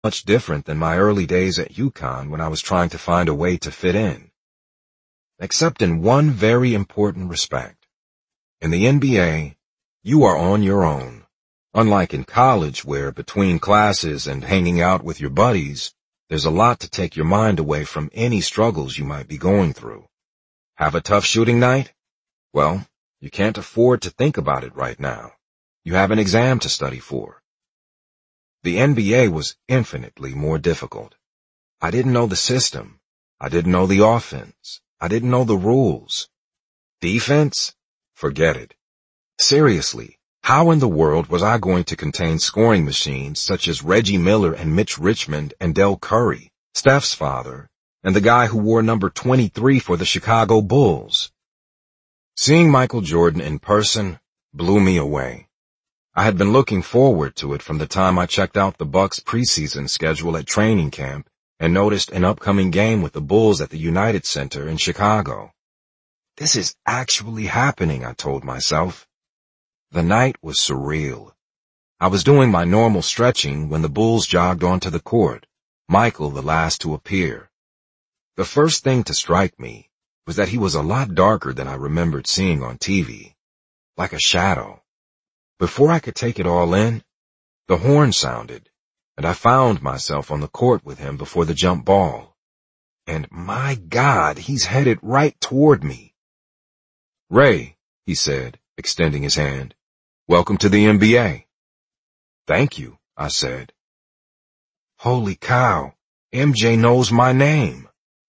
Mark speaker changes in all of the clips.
Speaker 1: much different than my early days at UConn when I was trying to find a way to fit in. Except in one very important respect. In the NBA, you are on your own. Unlike in college where between classes and hanging out with your buddies, there's a lot to take your mind away from any struggles you might be going through. Have a tough shooting night? Well, you can't afford to think about it right now. You have an exam to study for. The NBA was infinitely more difficult. I didn't know the system. I didn't know the offense. I didn't know the rules. Defense? Forget it. Seriously, how in the world was I going to contain scoring machines such as Reggie Miller and Mitch Richmond and Del Curry, Steph's father, and the guy who wore number 23 for the Chicago Bulls? Seeing Michael Jordan in person blew me away. I had been looking forward to it from the time I checked out the Bucks preseason schedule at training camp and noticed an upcoming game with the Bulls at the United Center in Chicago. This is actually happening, I told myself. The night was surreal. I was doing my normal stretching when the Bulls jogged onto the court, Michael the last to appear. The first thing to strike me was that he was a lot darker than I remembered seeing on TV, like a shadow. Before I could take it all in, the horn sounded, and I found myself on the court with him before the jump ball. And my God, he's headed right toward me. "Ray," he said, extending his hand, "welcome to the NBA." "Thank you," I said. Holy cow, MJ knows my name.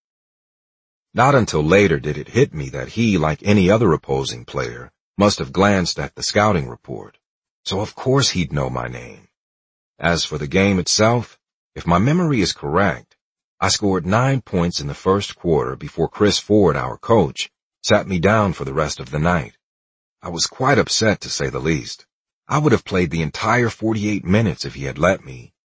Speaker 1: Not until later did it hit me that he, like any other opposing player, must have glanced at the scouting report. So of course he'd know my name. As for the game itself, if my memory is correct, I scored 9 points in the first quarter before Chris Ford, our coach, sat me down for the rest of the night. I was quite upset, to say the least. I would have played the entire 48 minutes if he had let me.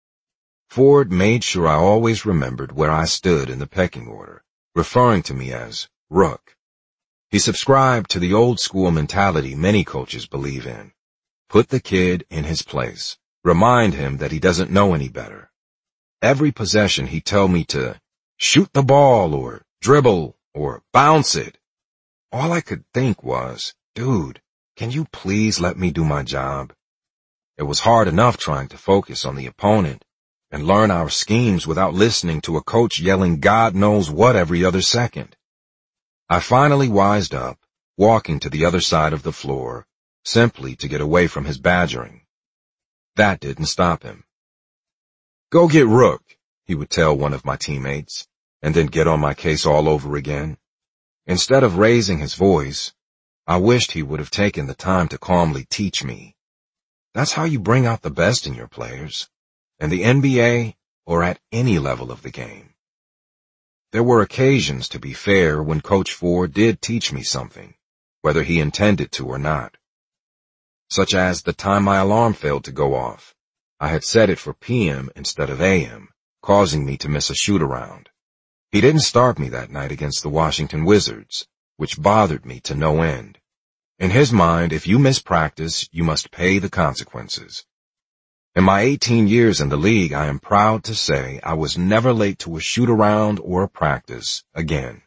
Speaker 1: Ford made sure I always remembered where I stood in the pecking order, referring to me as Rook. He subscribed to the old-school mentality many coaches believe in. Put the kid in his place. Remind him that he doesn't know any better. Every possession he'd tell me to shoot the ball or dribble or bounce it. All I could think was, dude, can you please let me do my job? It was hard enough trying to focus on the opponent and learn our schemes without listening to a coach yelling God knows what every other second. I finally wised up, walking to the other side of the floor, simply to get away from his badgering. That didn't stop him. "Go get Rook," he would tell one of my teammates, and then get on my case all over again. Instead of raising his voice, I wished he would have taken the time to calmly teach me. That's how you bring out the best in your players, in the NBA or at any level of the game. There were occasions, to be fair, when Coach Ford did teach me something, whether he intended to or not. Such as the time my alarm failed to go off. I had set it for PM instead of AM, causing me to miss a shoot-around. He didn't start me that night against the Washington Wizards, which bothered me to no end. In his mind, if you miss practice, you must pay the consequences. In my 18 years in the league, I am proud to say I was never late to a shoot-around or a practice again.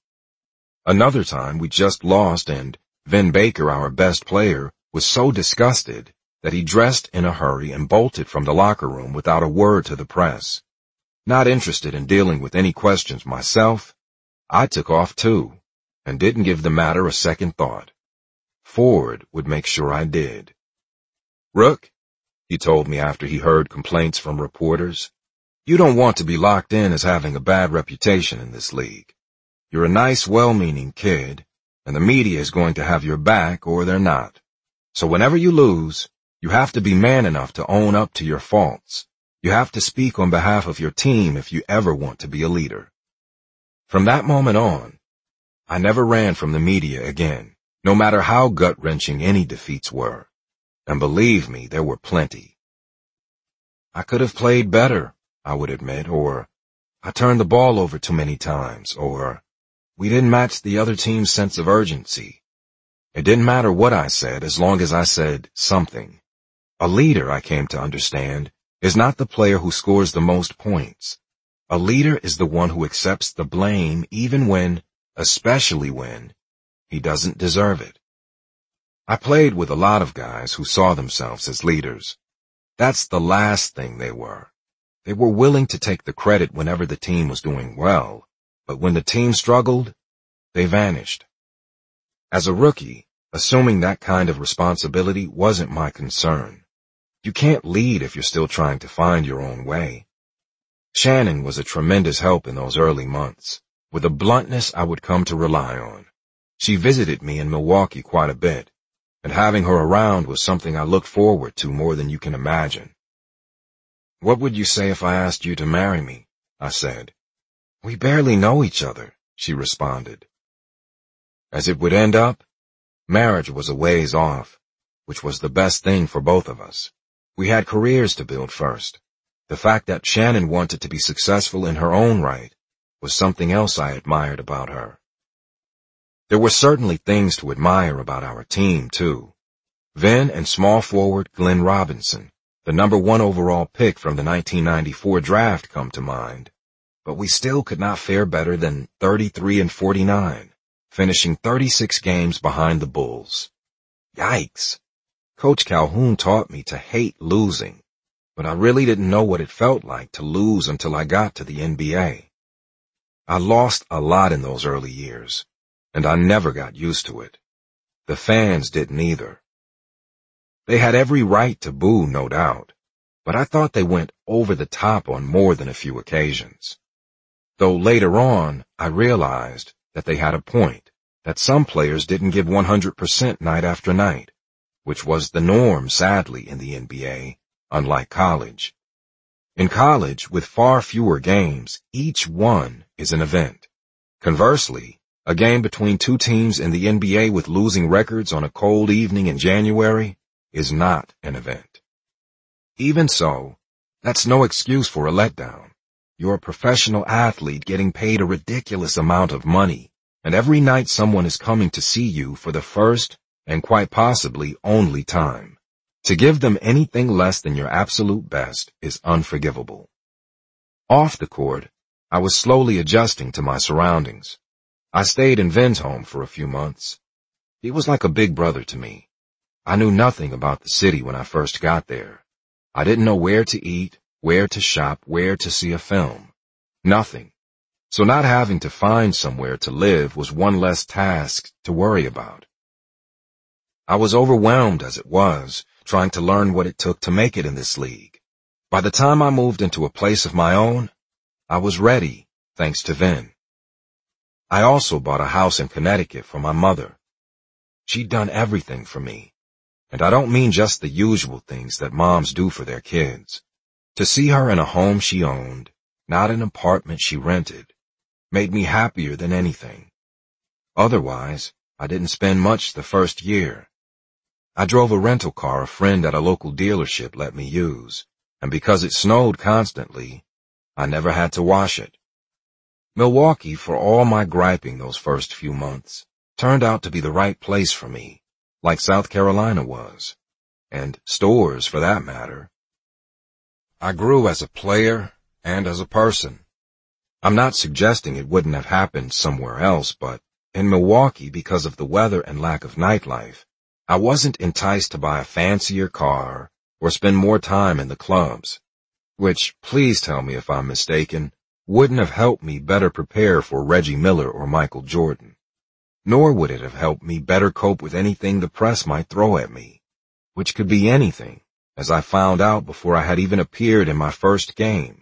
Speaker 1: Another time, we just lost, and Vin Baker, our best player, was so disgusted that he dressed in a hurry and bolted from the locker room without a word to the press. Not interested in dealing with any questions myself, I took off too, and didn't give the matter a second thought. Ford would make sure I did. "Rook," he told me after he heard complaints from reporters, "you don't want to be locked in as having a bad reputation in this league. You're a nice, well-meaning kid, and the media is going to have your back or they're not. So whenever you lose, you have to be man enough to own up to your faults. You have to speak on behalf of your team if you ever want to be a leader." From that moment on, I never ran from the media again, no matter how gut-wrenching any defeats were. And believe me, there were plenty. I could have played better, I would admit, or I turned the ball over too many times, or we didn't match the other team's sense of urgency. It didn't matter what I said as long as I said something. A leader, I came to understand, is not the player who scores the most points. A leader is the one who accepts the blame even when, especially when, he doesn't deserve it. I played with a lot of guys who saw themselves as leaders. That's the last thing they were. They were willing to take the credit whenever the team was doing well, but when the team struggled, they vanished. As a rookie, assuming that kind of responsibility wasn't my concern. You can't lead if you're still trying to find your own way. Shannon was a tremendous help in those early months, with a bluntness I would come to rely on. She visited me in Milwaukee quite a bit, and having her around was something I looked forward to more than you can imagine. "What would you say if I asked you to marry me?" I said. "We barely know each other," she responded. As it would end up, marriage was a ways off, which was the best thing for both of us. We had careers to build first. The fact that Shannon wanted to be successful in her own right was something else I admired about her. There were certainly things to admire about our team, too. Vin and small forward Glenn Robinson, the #1 overall pick from the 1994 draft, come to mind. But we still could not fare better than 33-49, finishing 36 games behind the Bulls. Yikes! Coach Calhoun taught me to hate losing, but I really didn't know what it felt like to lose until I got to the NBA. I lost a lot in those early years, and I never got used to it. The fans didn't either. They had every right to boo, no doubt, but I thought they went over the top on more than a few occasions. Though later on, I realized that they had a point, that some players didn't give 100% night after night, which was the norm, sadly, in the NBA, unlike college. In college, with far fewer games, each one is an event. Conversely, a game between two teams in the NBA with losing records on a cold evening in January is not an event. Even so, that's no excuse for a letdown. You're a professional athlete getting paid a ridiculous amount of money, and every night someone is coming to see you for the first and quite possibly only time. To give them anything less than your absolute best is unforgivable. Off the court, I was slowly adjusting to my surroundings. I stayed in Vin's home for a few months. He was like a big brother to me. I knew nothing about the city when I first got there. I didn't know where to eat, where to shop, where to see a film. Nothing. So not having to find somewhere to live was one less task to worry about. I was overwhelmed as it was, trying to learn what it took to make it in this league. By the time I moved into a place of my own, I was ready, thanks to Vin. I also bought a house in Connecticut for my mother. She'd done everything for me, and I don't mean just the usual things that moms do for their kids. To see her in a home she owned, not an apartment she rented, made me happier than anything. Otherwise, I didn't spend much the first year. I drove a rental car a friend at a local dealership let me use, and because it snowed constantly, I never had to wash it. Milwaukee, for all my griping those first few months, turned out to be the right place for me, like South Carolina was, and Storrs for that matter. I grew as a player and as a person. I'm not suggesting it wouldn't have happened somewhere else, but in Milwaukee, because of the weather and lack of nightlife, I wasn't enticed to buy a fancier car or spend more time in the clubs, which, please tell me if I'm mistaken, wouldn't have helped me better prepare for Reggie Miller or Michael Jordan. Nor would it have helped me better cope with anything the press might throw at me, which could be anything, as I found out before I had even appeared in my first game.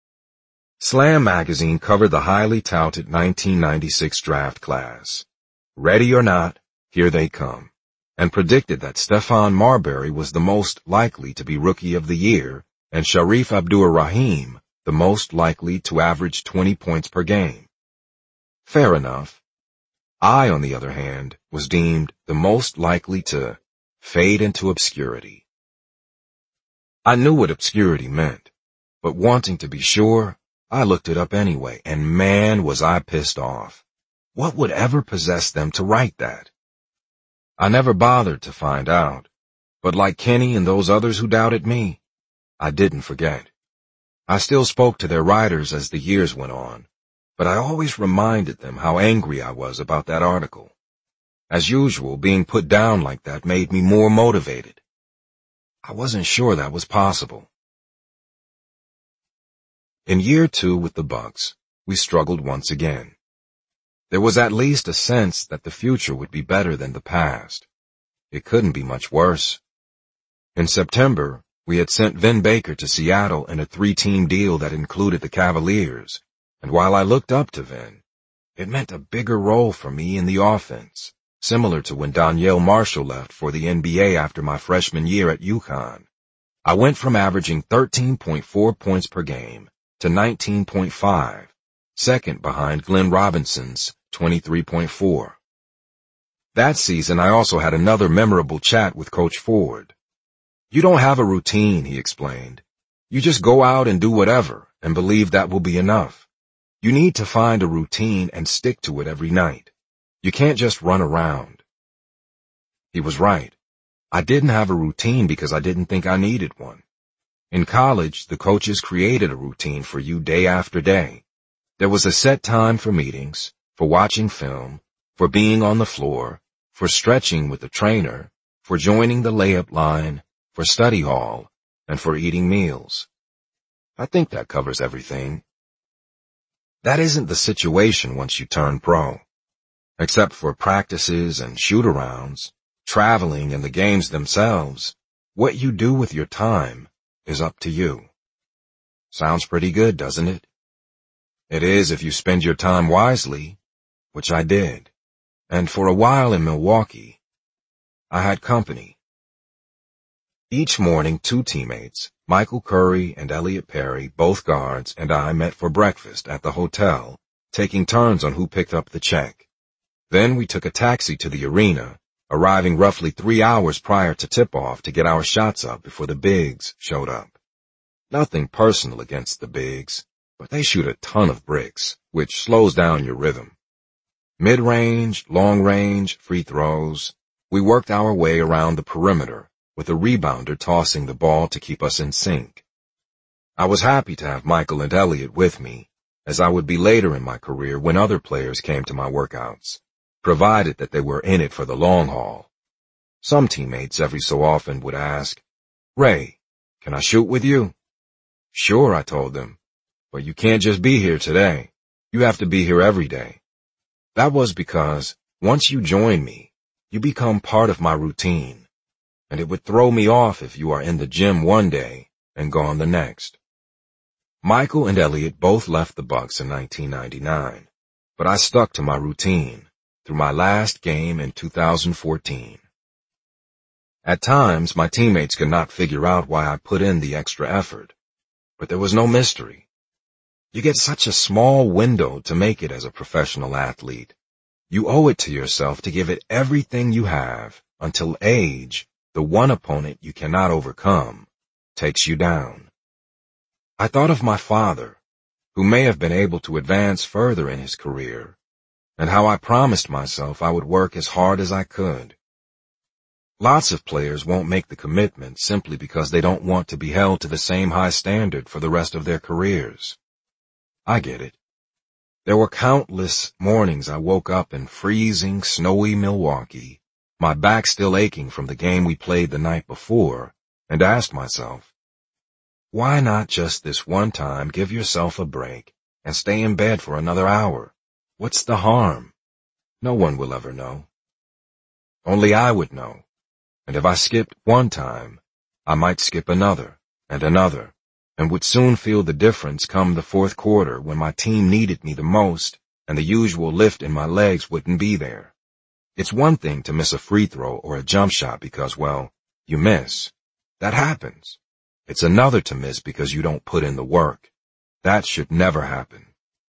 Speaker 1: Slam magazine covered the highly touted 1996 draft class. Ready or not, here they come, and predicted that Stephon Marbury was the most likely to be Rookie of the Year and Sharif Abdur-Rahim the most likely to average 20 points per game. Fair enough. I, on the other hand, was deemed the most likely to fade into obscurity. I knew what obscurity meant, but wanting to be sure, I looked it up anyway, and man, was I pissed off. What would ever possess them to write that? I never bothered to find out, but like Kenny and those others who doubted me, I didn't forget. I still spoke to their writers as the years went on, but I always reminded them how angry I was about that article. As usual, being put down like that made me more motivated. I wasn't sure that was possible. In year 2 with the Bucks, we struggled once again. There was at least a sense that the future would be better than the past. It couldn't be much worse. In September, we had sent Vin Baker to Seattle in a 3-team deal that included the Cavaliers, and while I looked up to Vin, it meant a bigger role for me in the offense, similar to when Donyell Marshall left for the NBA after my freshman year at UConn. I went from averaging 13.4 points per game to 19.5, second behind Glenn Robinson's 23.4. That season, I also had another memorable chat with Coach Ford. You don't have a routine, he explained. You just go out and do whatever and believe that will be enough. You need to find a routine and stick to it every night. You can't just run around. He was right. I didn't have a routine because I didn't think I needed one. In college, the coaches created a routine for you day after day. There was a set time for meetings, for watching film, for being on the floor, for stretching with the trainer, for joining the layup line, for study hall, and for eating meals. I think that covers everything. That isn't the situation once you turn pro. Except for practices and shoot-arounds, traveling and the games themselves, what you do with your time is up to you. Sounds pretty good, doesn't it? It is if you spend your time wisely, which I did. And for a while in Milwaukee, I had company. Each morning, 2 teammates, Michael Curry and Elliot Perry, both guards, and I met for breakfast at the hotel, taking turns on who picked up the check. Then we took a taxi to the arena, arriving roughly 3 hours prior to tip-off to get our shots up before the bigs showed up. Nothing personal against the bigs, but they shoot a ton of bricks, which slows down your rhythm. Mid-range, long-range, free throws. We worked our way around the perimeter, with a rebounder tossing the ball to keep us in sync. I was happy to have Michael and Elliot with me, as I would be later in my career when other players came to my workouts, provided that they were in it for the long haul. Some teammates every so often would ask, "Ray, can I shoot with you?" "Sure," I told them, "but you can't just be here today. You have to be here every day." That was because once you join me, you become part of my routine. And it would throw me off if you are in the gym one day and gone the next. Michael and Elliot both left the Bucks in 1999, but I stuck to my routine through my last game in 2014. At times, my teammates could not figure out why I put in the extra effort, but there was no mystery. You get such a small window to make it as a professional athlete. You owe it to yourself to give it everything you have until age, the one opponent you cannot overcome, takes you down. I thought of my father, who may have been able to advance further in his career, and how I promised myself I would work as hard as I could. Lots of players won't make the commitment simply because they don't want to be held to the same high standard for the rest of their careers. I get it. There were countless mornings I woke up in freezing, snowy Milwaukee, my back still aching from the game we played the night before, and asked myself, why not just this one time give yourself a break and stay in bed for another hour? What's the harm? No one will ever know. Only I would know, and if I skipped one time, I might skip another, and would soon feel the difference come the fourth quarter when my team needed me the most and the usual lift in my legs wouldn't be there. It's one thing to miss a free throw or a jump shot because, well, you miss. That happens. It's another to miss because you don't put in the work. That should never happen.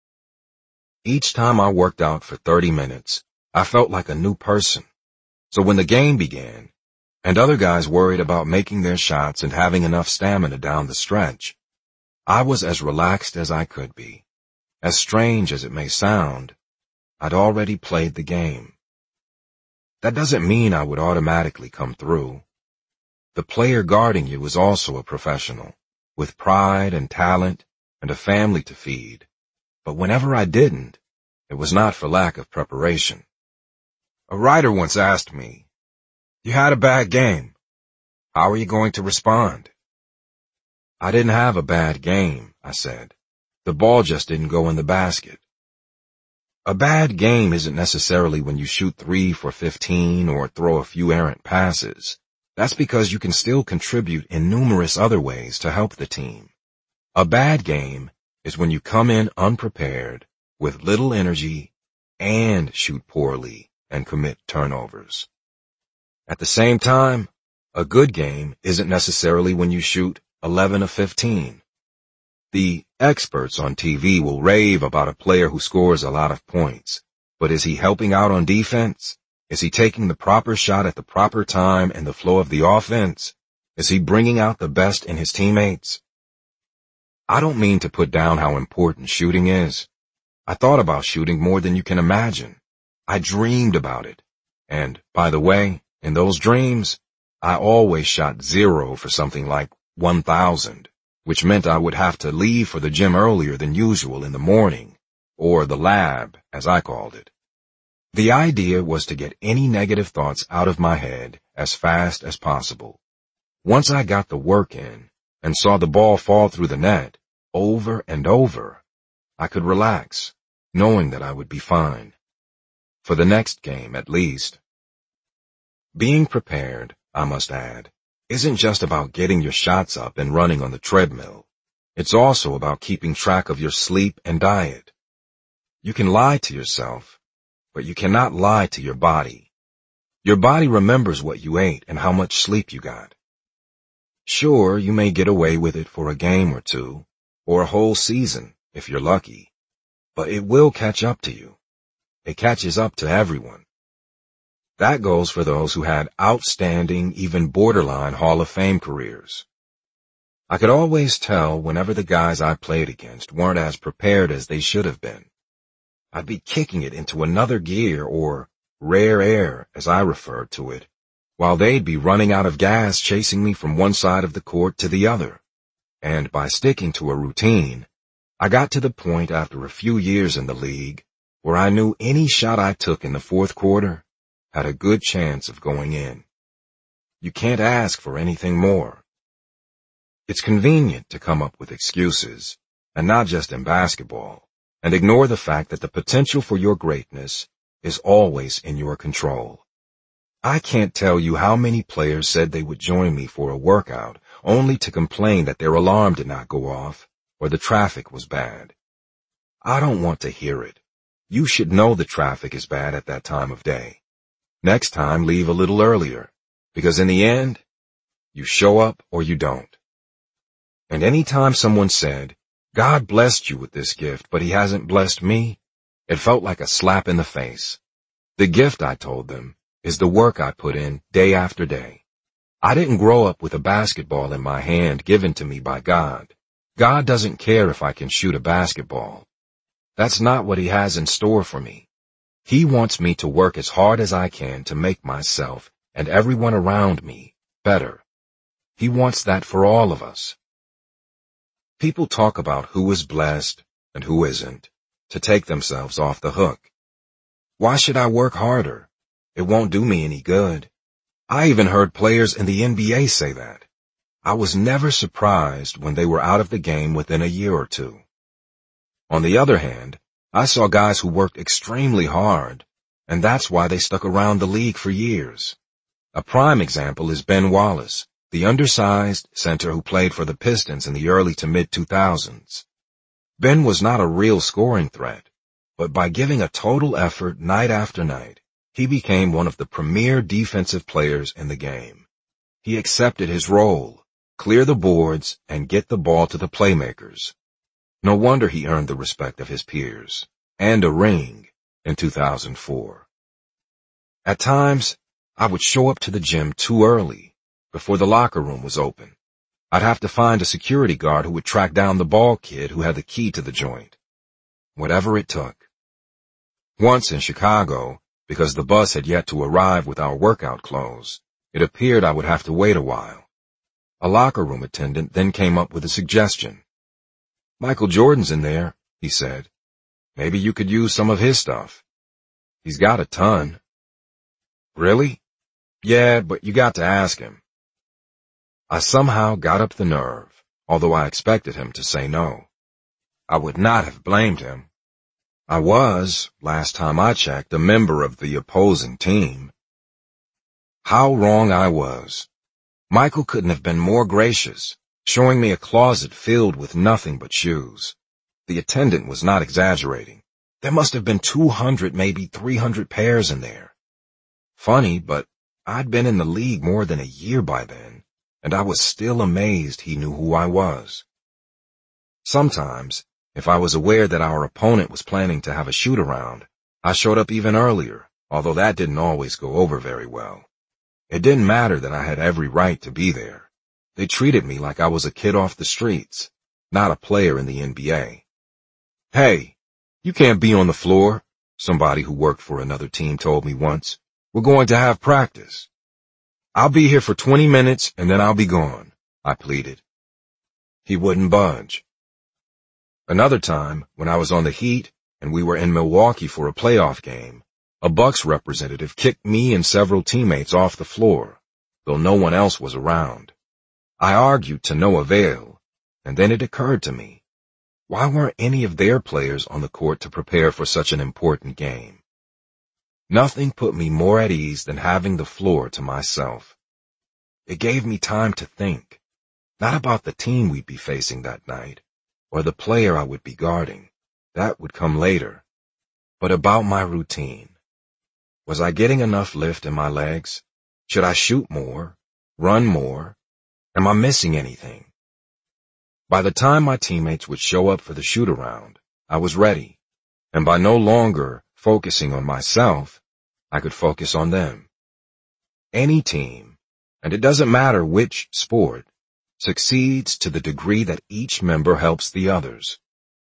Speaker 1: Each time I worked out for 30 minutes, I felt like a new person. So when the game began, and other guys worried about making their shots and having enough stamina down the stretch, I was as relaxed as I could be. As strange as it may sound, I'd already played the game. That doesn't mean I would automatically come through. The player guarding you is also a professional, with pride and talent and a family to feed. But whenever I didn't, it was not for lack of preparation. A writer once asked me, "You had a bad game. How are you going to respond?" "I didn't have a bad game," I said. "The ball just didn't go in the basket." A bad game isn't necessarily when you shoot 3 for 15 or throw a few errant passes. That's because you can still contribute in numerous other ways to help the team. A bad game is when you come in unprepared, with little energy, and shoot poorly and commit turnovers. At the same time, a good game isn't necessarily when you shoot 11 of 15. The experts on TV will rave about a player who scores a lot of points, but is he helping out on defense? Is he taking the proper shot at the proper time in the flow of the offense? Is he bringing out the best in his teammates? I don't mean to put down how important shooting is. I thought about shooting more than you can imagine. I dreamed about it. And, by the way, in those dreams, I always shot 0 for something like 1,000, which meant I would have to leave for the gym earlier than usual in the morning, or the lab, as I called it. The idea was to get any negative thoughts out of my head as fast as possible. Once I got the work in and saw the ball fall through the net over and over, I could relax, knowing that I would be fine. For the next game, at least. Being prepared, I must add, isn't just about getting your shots up and running on the treadmill. It's also about keeping track of your sleep and diet. You can lie to yourself, but you cannot lie to your body. Your body remembers what you ate and how much sleep you got. Sure, you may get away with it for a game or two, or a whole season, if you're lucky, but it will catch up to you. It catches up to everyone. That goes for those who had outstanding, even borderline Hall of Fame careers. I could always tell whenever the guys I played against weren't as prepared as they should have been. I'd be kicking it into another gear, or rare air, as I referred to it, while they'd be running out of gas chasing me from one side of the court to the other. And by sticking to a routine, I got to the point after a few years in the league where I knew any shot I took in the fourth quarter had a good chance of going in. You can't ask for anything more. It's convenient to come up with excuses, and not just in basketball, and ignore the fact that the potential for your greatness is always in your control. I can't tell you how many players said they would join me for a workout only to complain that their alarm did not go off or the traffic was bad. I don't want to hear it. You should know the traffic is bad at that time of day. Next time, leave a little earlier, because in the end, you show up or you don't. And any time someone said, "God blessed you with this gift, but he hasn't blessed me," it felt like a slap in the face. The gift, I told them, is the work I put in day after day. I didn't grow up with a basketball in my hand given to me by God. God doesn't care if I can shoot a basketball. That's not what he has in store for me. He wants me to work as hard as I can to make myself and everyone around me better. He wants that for all of us. People talk about who is blessed and who isn't, to take themselves off the hook. Why should I work harder? It won't do me any good. I even heard players in the NBA say that. I was never surprised when they were out of the game within a year or two. On the other hand, I saw guys who worked extremely hard, and that's why they stuck around the league for years. A prime example is Ben Wallace, the undersized center who played for the Pistons in the early to mid-2000s. Ben was not a real scoring threat, but by giving a total effort night after night, he became one of the premier defensive players in the game. He accepted his role, clear the boards, and get the ball to the playmakers. No wonder he earned the respect of his peers, and a ring, in 2004. At times, I would show up to the gym too early, before the locker room was open. I'd have to find a security guard who would track down the ball kid who had the key to the joint. Whatever it took. Once in Chicago, because the bus had yet to arrive with our workout clothes, it appeared I would have to wait a while. A locker room attendant then came up with a suggestion. "Michael Jordan's in there," he said. "Maybe you could use some of his stuff. He's got a ton." "Really?" "Yeah, but you got to ask him." I somehow got up the nerve, although I expected him to say no. I would not have blamed him. I was, last time I checked, a member of the opposing team. How wrong I was. Michael couldn't have been more gracious, showing me a closet filled with nothing but shoes. The attendant was not exaggerating. There must have been 200, maybe 300 pairs in there. Funny, but I'd been in the league more than a year by then, and I was still amazed he knew who I was. Sometimes, if I was aware that our opponent was planning to have a shoot-around, I showed up even earlier, although that didn't always go over very well. It didn't matter that I had every right to be there. They treated me like I was a kid off the streets, not a player in the NBA. "Hey, you can't be on the floor," somebody who worked for another team told me once. "We're going to have practice." "I'll be here for 20 minutes and then I'll be gone," I pleaded. He wouldn't budge. Another time, when I was on the Heat and we were in Milwaukee for a playoff game, a Bucks representative kicked me and several teammates off the floor, though no one else was around. I argued to no avail, and then it occurred to me, why weren't any of their players on the court to prepare for such an important game? Nothing put me more at ease than having the floor to myself. It gave me time to think, not about the team we'd be facing that night, or the player I would be guarding. That would come later. But about my routine. Was I getting enough lift in my legs? Should I shoot more? Run more? Am I missing anything? By the time my teammates would show up for the shoot-around, I was ready, and by no longer focusing on myself, I could focus on them. Any team, and it doesn't matter which sport, succeeds to the degree that each member helps the others.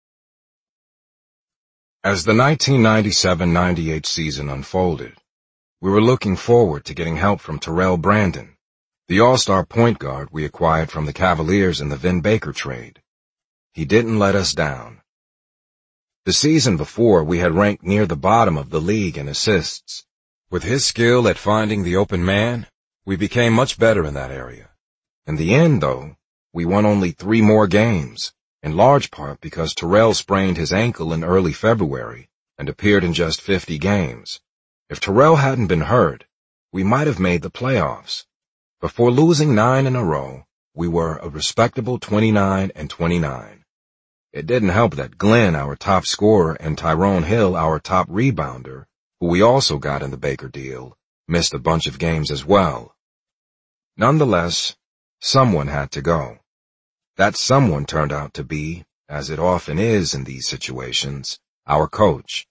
Speaker 1: As the 1997-98 season unfolded, we were looking forward to getting help from Terrell Brandon, the all-star point guard we acquired from the Cavaliers in the Vin Baker trade. He didn't let us down. The season before, we had ranked near the bottom of the league in assists. With his skill at finding the open man, we became much better in that area. In the end, though, we won only 3 more games, in large part because Terrell sprained his ankle in early February and appeared in just 50 games. If Terrell hadn't been hurt, we might have made the playoffs. Before losing 9 in a row, we were a respectable 29-29. It didn't help that Glenn, our top scorer, and Tyrone Hill, our top rebounder, who we also got in the Baker deal, missed a bunch of games as well. Nonetheless, someone had to go. That someone turned out to be, as it often is in these situations, our coach.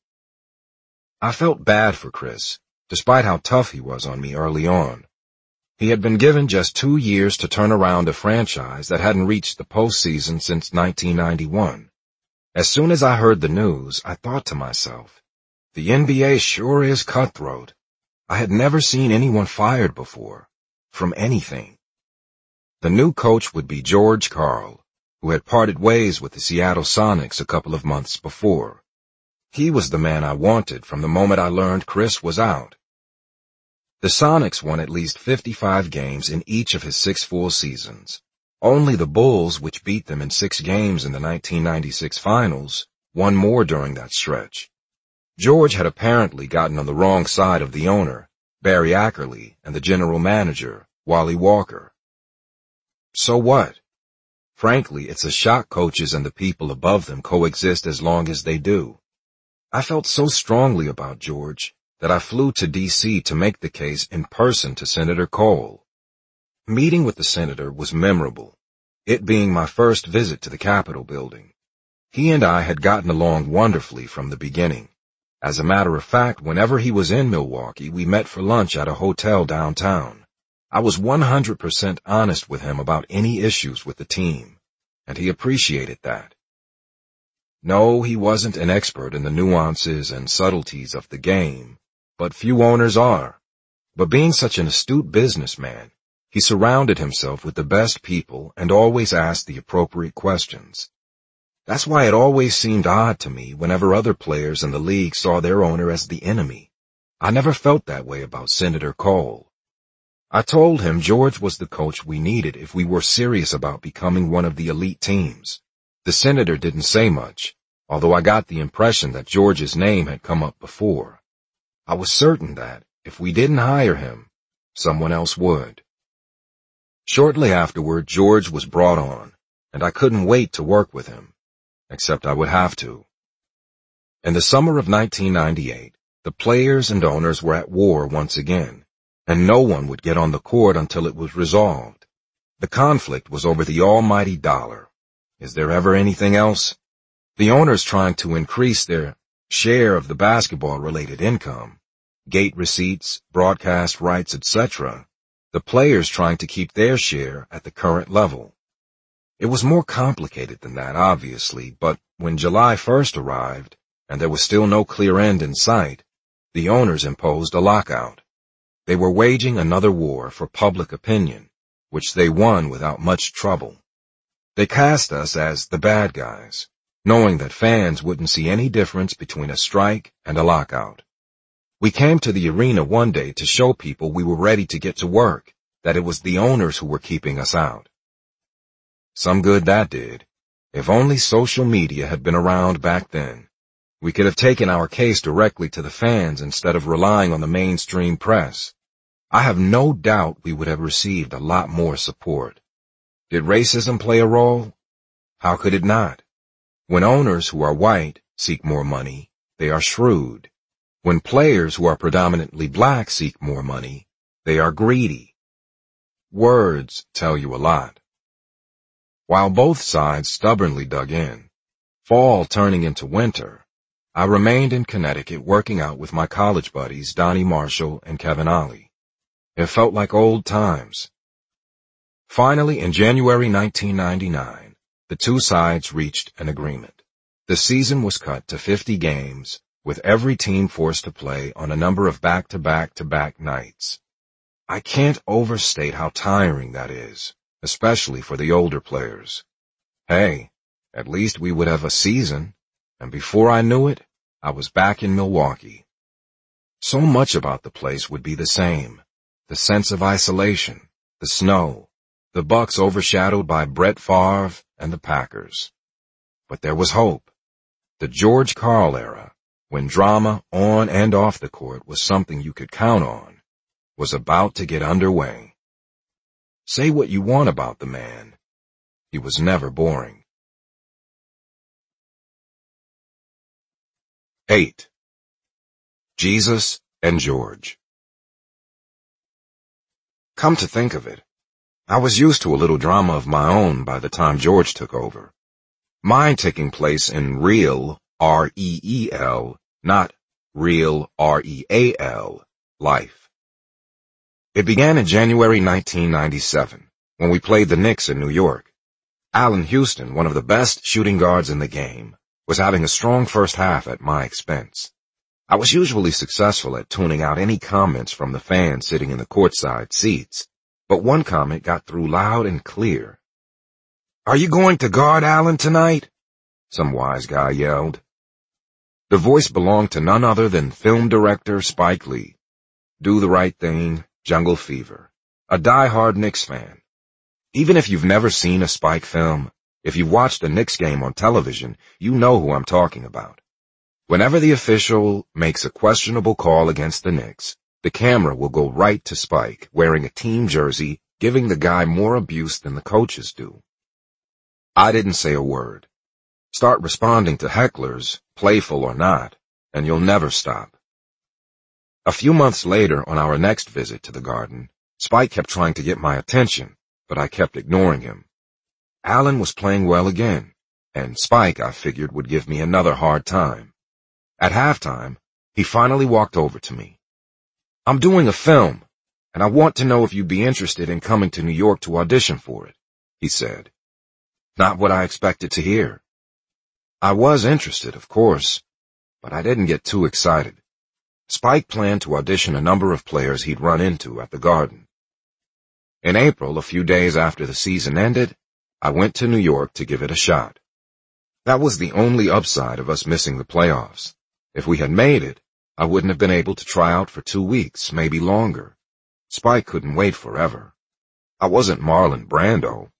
Speaker 1: I felt bad for Chris, despite how tough he was on me early on. He had been given just 2 years to turn around a franchise that hadn't reached the postseason since 1991. As soon as I heard the news, I thought to myself, the NBA sure is cutthroat. I had never seen anyone fired before, from anything. The new coach would be George Karl, who had parted ways with the Seattle Sonics a couple of months before. He was the man I wanted from the moment I learned Chris was out. The Sonics won at least 55 games in each of his 6 full seasons. Only the Bulls, which beat them in 6 games in the 1996 finals, won more during that stretch. George had apparently gotten on the wrong side of the owner, Barry Ackerley, and the general manager, Wally Walker. So what? Frankly, it's a shock coaches and the people above them coexist as long as they do. I felt so strongly about George that I flew to D.C. to make the case in person to Senator Cole. Meeting with the senator was memorable, it being my first visit to the Capitol building. He and I had gotten along wonderfully from the beginning. As a matter of fact, whenever he was in Milwaukee, we met for lunch at a hotel downtown. I was 100% honest with him about any issues with the team, and he appreciated that. No, he wasn't an expert in the nuances and subtleties of the game, but few owners are. But being such an astute businessman, He surrounded himself with the best people and always asked the appropriate questions. That's why it always seemed odd to me whenever other players in the league saw their owner as the enemy. I never felt that way about Senator Cole. I told him George was the coach we needed if we were serious about becoming one of the elite teams. The senator didn't say much, although I got the impression that George's name had come up before. I was certain that, if we didn't hire him, someone else would. Shortly afterward, George was brought on, and I couldn't wait to work with him, except I would have to. In the summer of 1998, the players and owners were at war once again, and no one would get on the court until it was resolved. The conflict was over the almighty dollar. Is there ever anything else? The owners trying to increase their share of the basketball-related income, gate receipts, broadcast rights, etc. The players trying to keep their share at the current level. It was more complicated than that, obviously, but when July 1st arrived, and there was still no clear end in sight, the owners imposed a lockout. They were waging another war for public opinion, which they won without much trouble. They cast us as the bad guys, knowing that fans wouldn't see any difference between a strike and a lockout. We came to the arena one day to show people we were ready to get to work, that it was the owners who were keeping us out. Some good that did. If only social media had been around back then, we could have taken our case directly to the fans instead of relying on the mainstream press. I have no doubt we would have received a lot more support. Did racism play a role? How could it not? When owners who are white seek more money, they are shrewd. When players who are predominantly black seek more money, they are greedy. Words tell you a lot. While both sides stubbornly dug in, fall turning into winter, I remained in Connecticut working out with my college buddies Donnie Marshall and Kevin Ollie. It felt like old times. Finally, in January 1999, the two sides reached an agreement. The season was cut to 50 games, with every team forced to play on a number of back-to-back-to-back nights. I can't overstate how tiring that is, especially for the older players. Hey, at least we would have a season, and before I knew it, I was back in Milwaukee. So much about the place would be the same. The sense of isolation, the snow, the Bucks overshadowed by Brett Favre and the Packers. But there was hope. The George Karl era, when drama on and off the court was something you could count on, was about to get underway. Say what you want about the man. He was never boring. 8. Jesus and George. Come to think of it, I was used to a little drama of my own by the time George took over. Mine taking place in real, R-E-E-L, not real, R-E-A-L, life. It began in January 1997, when we played the Knicks in New York. Allen Houston, one of the best shooting guards in the game, was having a strong first half at my expense. I was usually successful at tuning out any comments from the fans sitting in the courtside seats, but one comment got through loud and clear. "Are you going to guard Allen tonight?" some wise guy yelled. The voice belonged to none other than film director Spike Lee. Do the Right Thing, Jungle Fever, a die-hard Knicks fan. Even if you've never seen a Spike film, if you've watched a Knicks game on television, you know who I'm talking about. Whenever the official makes a questionable call against the Knicks, the camera will go right to Spike, wearing a team jersey, giving the guy more abuse than the coaches do. I didn't say a word. Start responding to hecklers, playful or not, and you'll never stop. A few months later, on our next visit to the Garden, Spike kept trying to get my attention, but I kept ignoring him. Allen was playing well again, and Spike, I figured, would give me another hard time. At halftime, he finally walked over to me. "I'm doing a film, and I want to know if you'd be interested in coming to New York to audition for it," he said. Not what I expected to hear. I was interested, of course, but I didn't get too excited. Spike planned to audition a number of players he'd run into at the Garden. In April, a few days after the season ended, I went to New York to give it a shot. That was the only upside of us missing the playoffs. If we had made it, I wouldn't have been able to try out for 2 weeks, maybe longer. Spike couldn't wait forever. I wasn't Marlon Brando.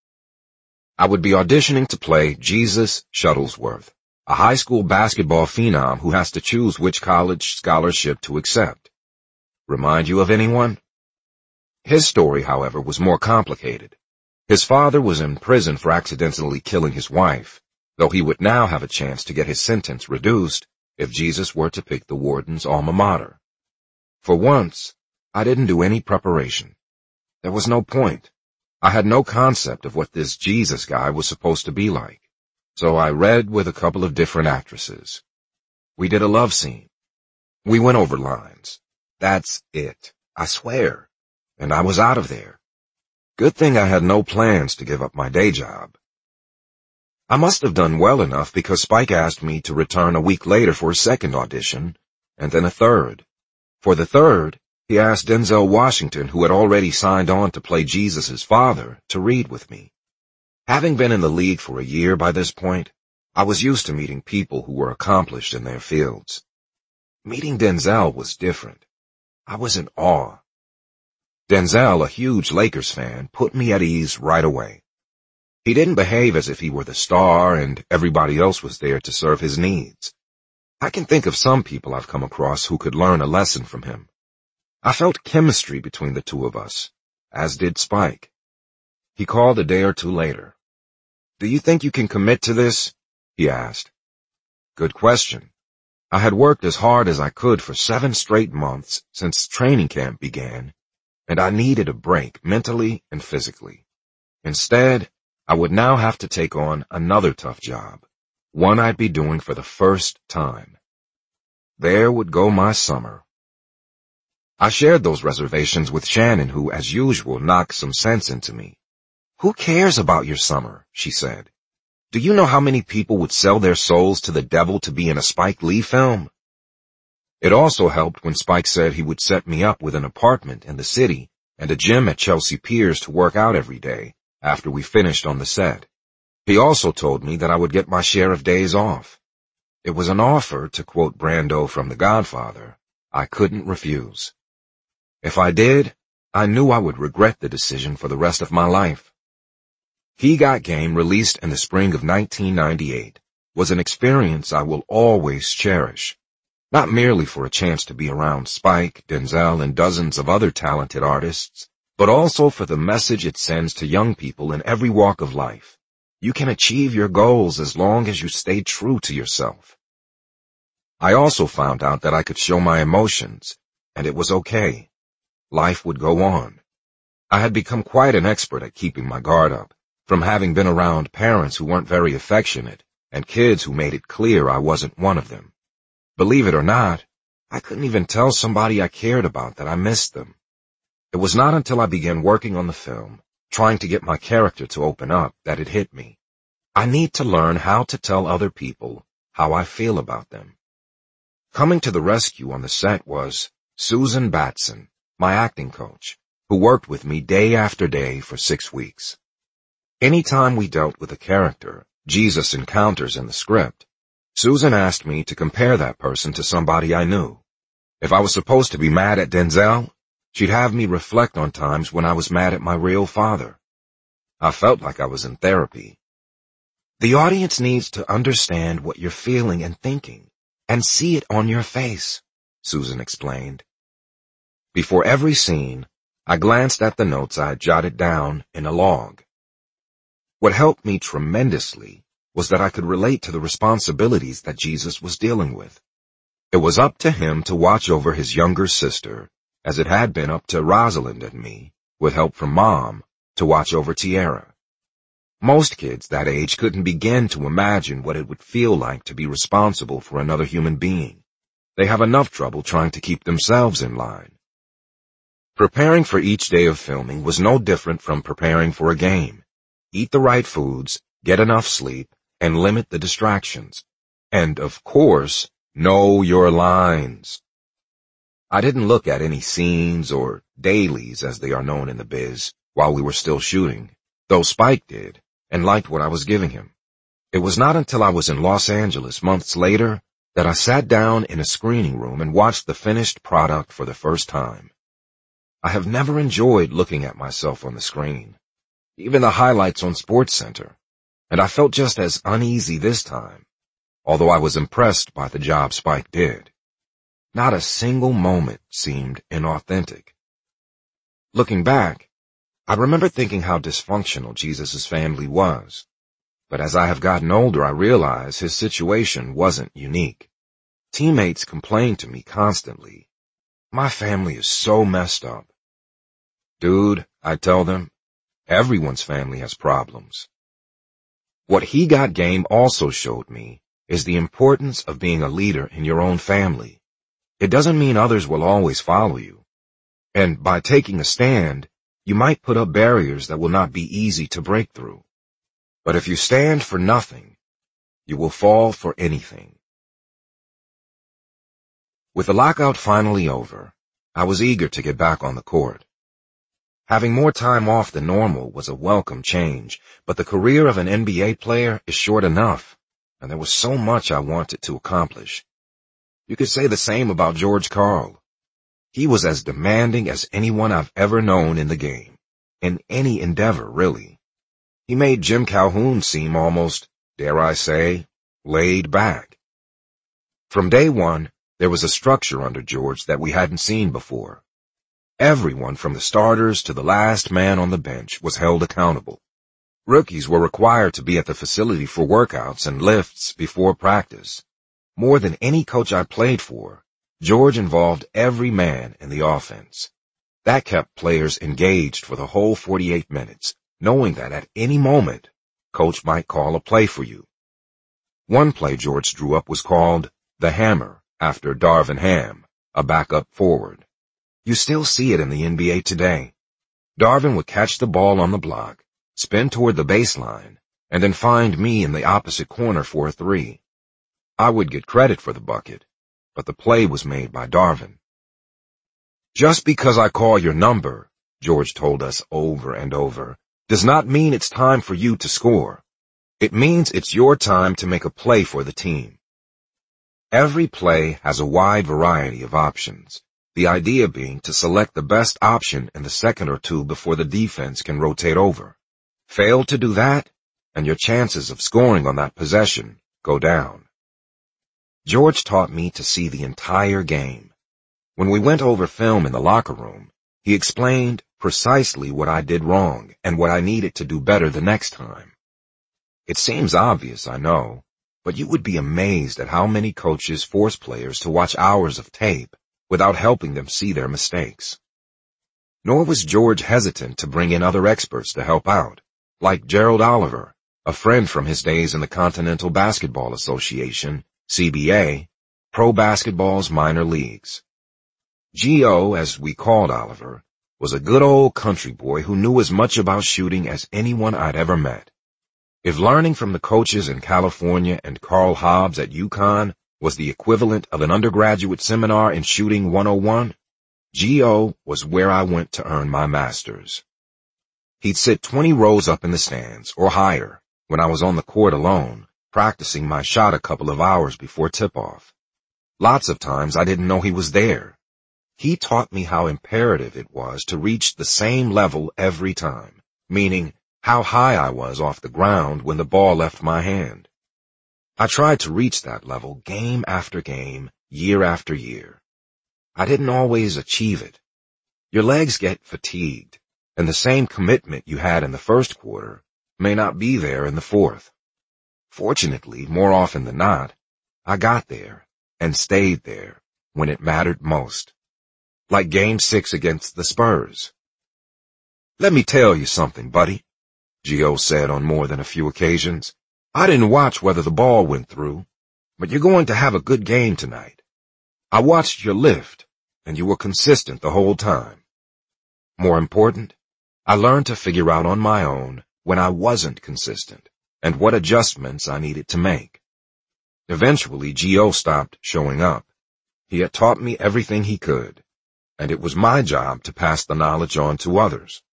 Speaker 1: I would be auditioning to play Jesus Shuttlesworth, a high school basketball phenom who has to choose which college scholarship to accept. Remind you of anyone? His story, however, was more complicated. His father was in prison for accidentally killing his wife, though he would now have a chance to get his sentence reduced if Jesus were to pick the warden's alma mater. For once, I didn't do any preparation. There was no point. I had no concept of what this Jesus guy was supposed to be like, so I read with a couple of different actresses. We did a love scene. We went over lines. That's it, I swear. And I was out of there. Good thing I had no plans to give up my day job. I must have done well enough because Spike asked me to return a week later for a second audition, and then a third. For the third, he asked Denzel Washington, who had already signed on to play Jesus' father, to read with me. Having been in the league for a year by this point, I was used to meeting people who were accomplished in their fields. Meeting Denzel was different. I was in awe. Denzel, a huge Lakers fan, put me at ease right away. He didn't behave as if he were the star and everybody else was there to serve his needs. I can think of some people I've come across who could learn a lesson from him. I felt chemistry between the two of us, as did Spike. He called a day or two later. "Do you think you can commit to this?" he asked. Good question. I had worked as hard as I could for 7 straight months since training camp began, and I needed a break mentally and physically. Instead, I would now have to take on another tough job, one I'd be doing for the first time. There would go my summer. I shared those reservations with Shannon, who, as usual, knocked some sense into me. "Who cares about your summer?" she said. "Do you know how many people would sell their souls to the devil to be in a Spike Lee film?" It also helped when Spike said he would set me up with an apartment in the city and a gym at Chelsea Piers to work out every day after we finished on the set. He also told me that I would get my share of days off. It was an offer, to quote Brando from The Godfather, I couldn't refuse. If I did, I knew I would regret the decision for the rest of my life. He Got Game, released in the spring of 1998, was an experience I will always cherish, not merely for a chance to be around Spike, Denzel, and dozens of other talented artists, but also for the message it sends to young people in every walk of life. You can achieve your goals as long as you stay true to yourself. I also found out that I could show my emotions, and it was okay. Life would go on. I had become quite an expert at keeping my guard up, from having been around parents who weren't very affectionate and kids who made it clear I wasn't one of them. Believe it or not, I couldn't even tell somebody I cared about that I missed them. It was not until I began working on the film, trying to get my character to open up, that it hit me. I need to learn how to tell other people how I feel about them. Coming to the rescue on the set was Susan Batson, my acting coach, who worked with me day after day for 6 weeks. Anytime we dealt with a character Jesus encounters in the script, Susan asked me to compare that person to somebody I knew. If I was supposed to be mad at Denzel, she'd have me reflect on times when I was mad at my real father. I felt like I was in therapy. The audience needs to understand what you're feeling and thinking, and see it on your face, Susan explained. Before every scene, I glanced at the notes I had jotted down in a log. What helped me tremendously was that I could relate to the responsibilities that Jesus was dealing with. It was up to him to watch over his younger sister, as it had been up to Rosalind and me, with help from Mom, to watch over Tiara. Most kids that age couldn't begin to imagine what it would feel like to be responsible for another human being. They have enough trouble trying to keep themselves in line. Preparing for each day of filming was no different from preparing for a game. Eat the right foods, get enough sleep, and limit the distractions. And, of course, know your lines. I didn't look at any scenes or dailies, as they are known in the biz, while we were still shooting, though Spike did, and liked what I was giving him. It was not until I was in Los Angeles months later that I sat down in a screening room and watched the finished product for the first time. I have never enjoyed looking at myself on the screen, even the highlights on SportsCenter, and I felt just as uneasy this time, although I was impressed by the job Spike did. Not a single moment seemed inauthentic. Looking back, I remember thinking how dysfunctional Jesus' family was, but as I have gotten older, I realize his situation wasn't unique. Teammates complained to me constantly, "My family is so messed up." "Dude," I tell them, "everyone's family has problems." What He Got Game also showed me is the importance of being a leader in your own family. It doesn't mean others will always follow you. And by taking a stand, you might put up barriers that will not be easy to break through. But if you stand for nothing, you will fall for anything. With the lockout finally over, I was eager to get back on the court. Having more time off than normal was a welcome change, but the career of an NBA player is short enough, and there was so much I wanted to accomplish. You could say the same about George Karl. He was as demanding as anyone I've ever known in the game, in any endeavor, really. He made Jim Calhoun seem almost, dare I say, laid back. From day one, there was a structure under George that we hadn't seen before. Everyone from the starters to the last man on the bench was held accountable. Rookies were required to be at the facility for workouts and lifts before practice. More than any coach I played for, George involved every man in the offense. That kept players engaged for the whole 48 minutes, knowing that at any moment, Coach might call a play for you. One play George drew up was called the Hammer, after Darvin Ham, a backup forward. You still see it in the NBA today. Darvin would catch the ball on the block, spin toward the baseline, and then find me in the opposite corner for a three. I would get credit for the bucket, but the play was made by Darvin. "Just because I call your number," George told us over and over, "does not mean it's time for you to score. It means it's your time to make a play for the team." Every play has a wide variety of options, the idea being to select the best option in the second or two before the defense can rotate over. Fail to do that, and your chances of scoring on that possession go down. George taught me to see the entire game. When we went over film in the locker room, he explained precisely what I did wrong and what I needed to do better the next time. It seems obvious, I know, but you would be amazed at how many coaches force players to watch hours of tape without helping them see their mistakes. Nor was George hesitant to bring in other experts to help out, like Gerald Oliver, a friend from his days in the Continental Basketball Association, CBA, pro basketball's minor leagues. G.O., as we called Oliver, was a good old country boy who knew as much about shooting as anyone I'd ever met. If learning from the coaches in California and Carl Hobbs at UConn was the equivalent of an undergraduate seminar in shooting 101, G.O. was where I went to earn my master's. He'd sit 20 rows up in the stands, or higher, when I was on the court alone, practicing my shot a couple of hours before tip-off. Lots of times I didn't know he was there. He taught me how imperative it was to reach the same level every time, meaning how high I was off the ground when the ball left my hand. I tried to reach that level game after game, year after year. I didn't always achieve it. Your legs get fatigued, and the same commitment you had in the first quarter may not be there in the fourth. Fortunately, more often than not, I got there and stayed there when it mattered most. Like Game 6 against the Spurs. "Let me tell you something, buddy," G.O. said on more than a few occasions. "I didn't watch whether the ball went through, but you're going to have a good game tonight. I watched your lift, and you were consistent the whole time. More important, I learned to figure out on my own when I wasn't consistent and what adjustments I needed to make." Eventually, G.O. stopped showing up. He had taught me everything he could, and it was my job to pass the knowledge on to others.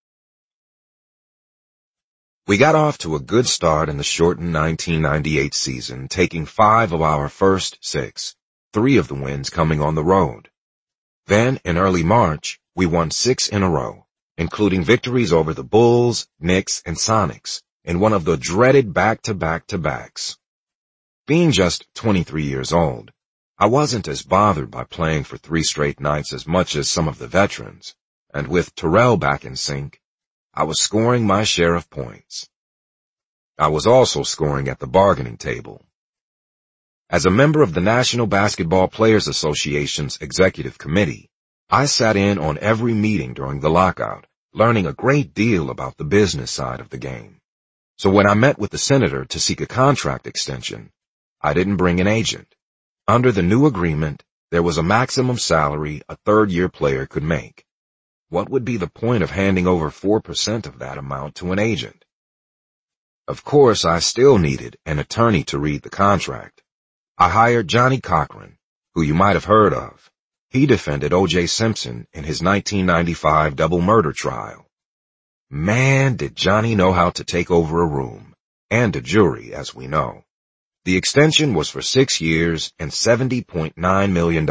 Speaker 1: We got off to a good start in the shortened 1998 season, taking 5 of our first 6, 3 of the wins coming on the road. Then, in early March, we won 6 in a row, including victories over the Bulls, Knicks, and Sonics, in one of the dreaded back-to-back-to-backs. Being just 23 years old, I wasn't as bothered by playing for 3 straight nights as much as some of the veterans, and with Terrell back in sync, I was scoring my share of points. I was also scoring at the bargaining table. As a member of the National Basketball Players Association's executive committee, I sat in on every meeting during the lockout, learning a great deal about the business side of the game. So when I met with the senator to seek a contract extension, I didn't bring an agent. Under the new agreement, there was a maximum salary a third-year player could make. What would be the point of handing over 4% of that amount to an agent? Of course, I still needed an attorney to read the contract. I hired Johnny Cochran, who you might have heard of. He defended O.J. Simpson in his 1995 double murder trial. Man, did Johnny know how to take over a room, and a jury, as we know. The extension was for 6 years and $70.9 million.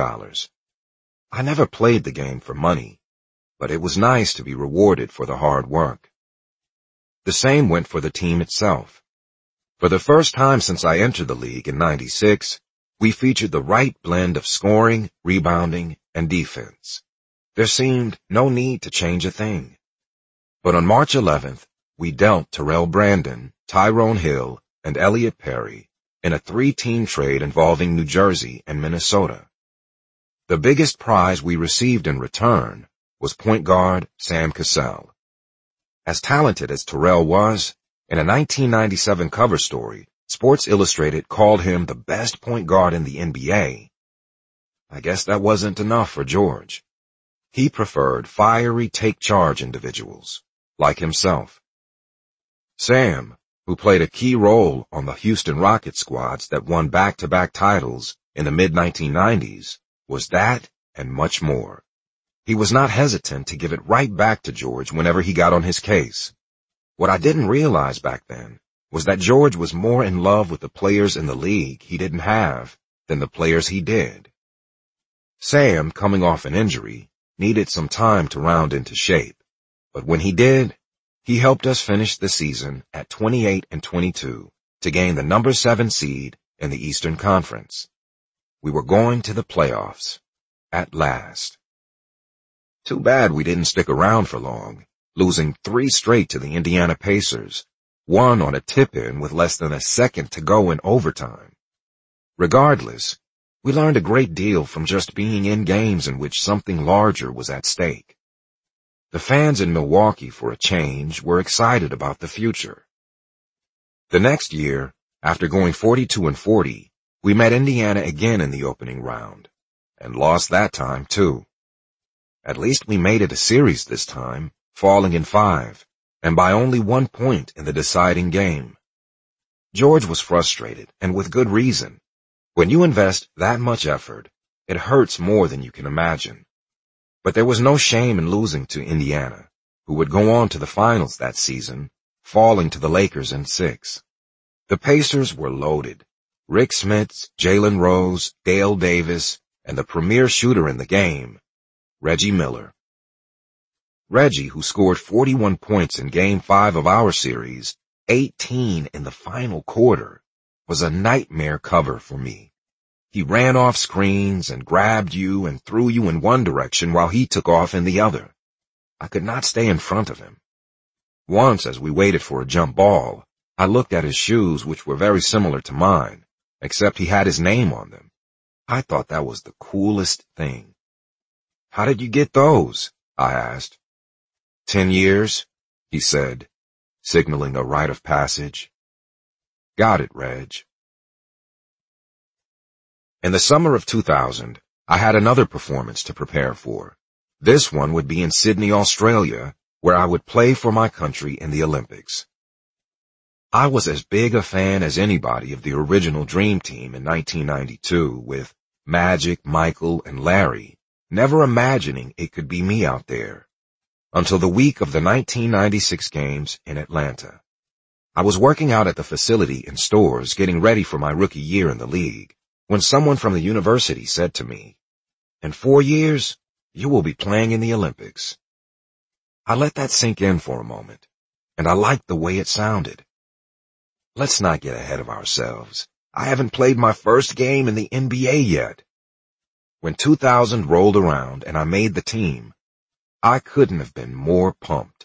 Speaker 1: I never played the game for money, but it was nice to be rewarded for the hard work. The same went for the team itself. For the first time since I entered the league in '96, we featured the right blend of scoring, rebounding, and defense. There seemed no need to change a thing. But on March 11th, we dealt Terrell Brandon, Tyrone Hill, and Elliot Perry in a 3-team trade involving New Jersey and Minnesota. The biggest prize we received in return was point guard Sam Cassell. As talented as Terrell was, in a 1997 cover story, Sports Illustrated called him the best point guard in the NBA. I guess that wasn't enough for George. He preferred fiery take-charge individuals, like himself. Sam, who played a key role on the Houston Rockets squads that won back-to-back titles in the mid-1990s, was that and much more. He was not hesitant to give it right back to George whenever he got on his case. What I didn't realize back then was that George was more in love with the players in the league he didn't have than the players he did. Sam, coming off an injury, needed some time to round into shape, but when he did, he helped us finish the season at 28-22 to gain the number 7 seed in the Eastern Conference. We were going to the playoffs, at last. Too bad we didn't stick around for long, losing 3 straight to the Indiana Pacers, 1 on a tip-in with less than a second to go in overtime. Regardless, we learned a great deal from just being in games in which something larger was at stake. The fans in Milwaukee, for a change, were excited about the future. The next year, after going 42-40, we met Indiana again in the opening round, and lost that time too. At least we made it a series this time, falling in 5, and by only 1 point in the deciding game. George was frustrated, and with good reason. When you invest that much effort, it hurts more than you can imagine. But there was no shame in losing to Indiana, who would go on to the finals that season, falling to the Lakers in 6. The Pacers were loaded. Rick Smits, Jalen Rose, Dale Davis, and the premier shooter in the game, Reggie Miller. Reggie, who scored 41 points in Game 5 of our series, 18 in the final quarter, was a nightmare cover for me. He ran off screens and grabbed you and threw you in one direction while he took off in the other. I could not stay in front of him. Once, as we waited for a jump ball, I looked at his shoes, which were very similar to mine, except he had his name on them. I thought that was the coolest thing. "How did you get those?" I asked. 10 years, he said, signaling a rite of passage. Got it, Reg. In the summer of 2000, I had another performance to prepare for. This one would be in Sydney, Australia, where I would play for my country in the Olympics. I was as big a fan as anybody of the original Dream Team in 1992 with Magic, Michael, and Larry, never imagining it could be me out there. Until the week of the 1996 games in Atlanta. I was working out at the facility in stores getting ready for my rookie year in the league when someone from the university said to me, "In 4 years, you will be playing in the Olympics." I let that sink in for a moment, and I liked the way it sounded. Let's not get ahead of ourselves. I haven't played my first game in the NBA yet. When 2000 rolled around and I made the team, I couldn't have been more pumped.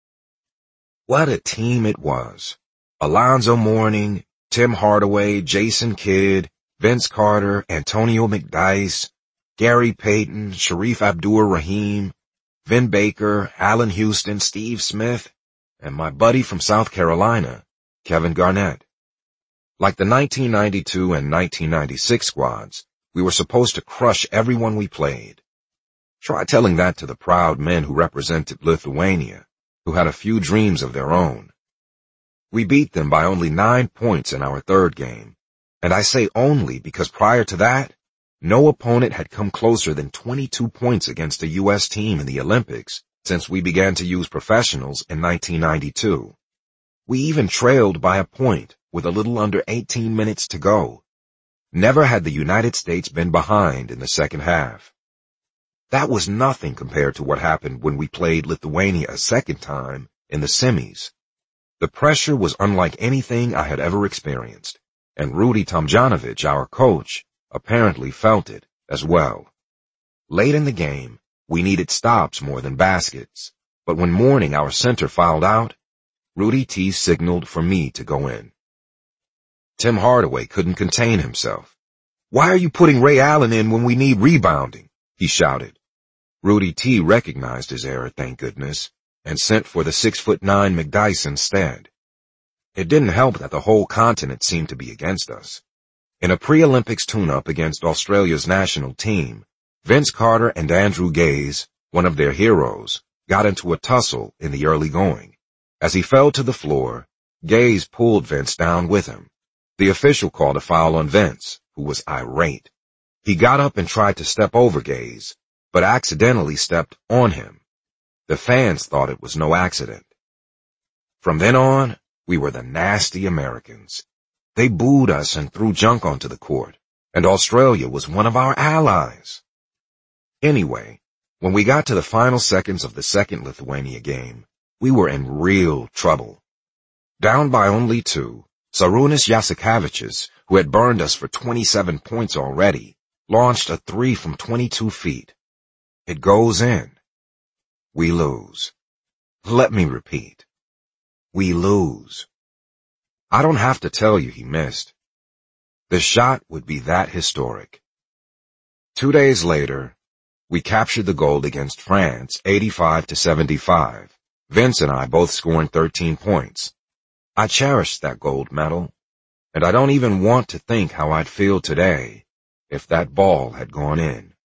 Speaker 1: What a team it was. Alonzo Mourning, Tim Hardaway, Jason Kidd, Vince Carter, Antonio McDyess, Gary Payton, Sharif Abdur-Rahim, Vin Baker, Allen Houston, Steve Smith, and my buddy from South Carolina, Kevin Garnett. Like the 1992 and 1996 squads, we were supposed to crush everyone we played. Try telling that to the proud men who represented Lithuania, who had a few dreams of their own. We beat them by only 9 points in our third game, and I say only because prior to that, no opponent had come closer than 22 points against a U.S. team in the Olympics since we began to use professionals in 1992. We even trailed by a point with a little under 18 minutes to go. Never had the United States been behind in the second half. That was nothing compared to what happened when we played Lithuania a second time in the semis. The pressure was unlike anything I had ever experienced, and Rudy Tomjanovich, our coach, apparently felt it as well. Late in the game, we needed stops more than baskets, but when Mourning, our center, fouled out, Rudy T signaled for me to go in. Tim Hardaway couldn't contain himself. "Why are you putting Ray Allen in when we need rebounding?" he shouted. Rudy T recognized his error, thank goodness, and sent for the 6'9" McDyess instead. It didn't help that the whole continent seemed to be against us. In a pre-Olympics tune-up against Australia's national team, Vince Carter and Andrew Gaze, one of their heroes, got into a tussle in the early going. As he fell to the floor, Gaze pulled Vince down with him. The official called a foul on Vince, who was irate. He got up and tried to step over Gaze, but accidentally stepped on him. The fans thought it was no accident. From then on, we were the nasty Americans. They booed us and threw junk onto the court, and Australia was one of our allies. Anyway, when we got to the final seconds of the second Lithuania game, we were in real trouble. Down by only 2, Sarunas Jasikevičius, who had burned us for 27 points already, launched a 3 from 22 feet. It goes in. We lose. Let me repeat. We lose. I don't have to tell you he missed. The shot would be that historic. 2 days later, we captured the gold against France, 85-75. Vince and I both scoring 13 points. I cherished that gold medal, and I don't even want to think how I'd feel today if that ball had gone in.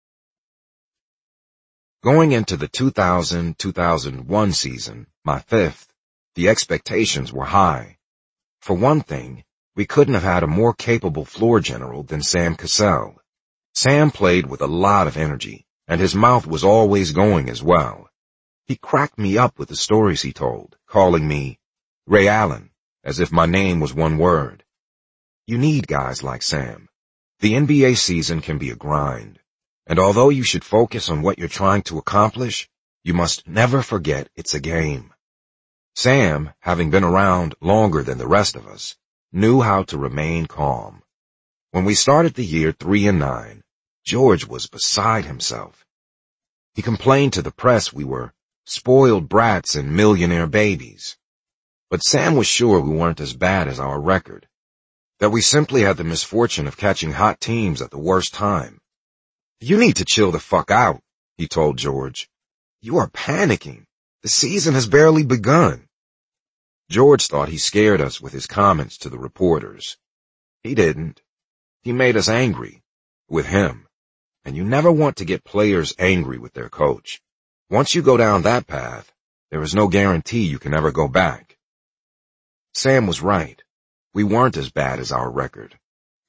Speaker 1: Going into the 2000-2001 season, my fifth, the expectations were high. For one thing, we couldn't have had a more capable floor general than Sam Cassell. Sam played with a lot of energy, and his mouth was always going as well. He cracked me up with the stories he told, calling me Ray Allen, as if my name was one word. You need guys like Sam. The NBA season can be a grind, and although you should focus on what you're trying to accomplish, you must never forget it's a game. Sam, having been around longer than the rest of us, knew how to remain calm. When we started the year 3-9, George was beside himself. He complained to the press we were spoiled brats and millionaire babies. But Sam was sure we weren't as bad as our record, that we simply had the misfortune of catching hot teams at the worst time. "You need to chill the fuck out," he told George. "You are panicking. The season has barely begun." George thought he scared us with his comments to the reporters. He didn't. He made us angry. With him. And you never want to get players angry with their coach. Once you go down that path, there is no guarantee you can ever go back. Sam was right. We weren't as bad as our record.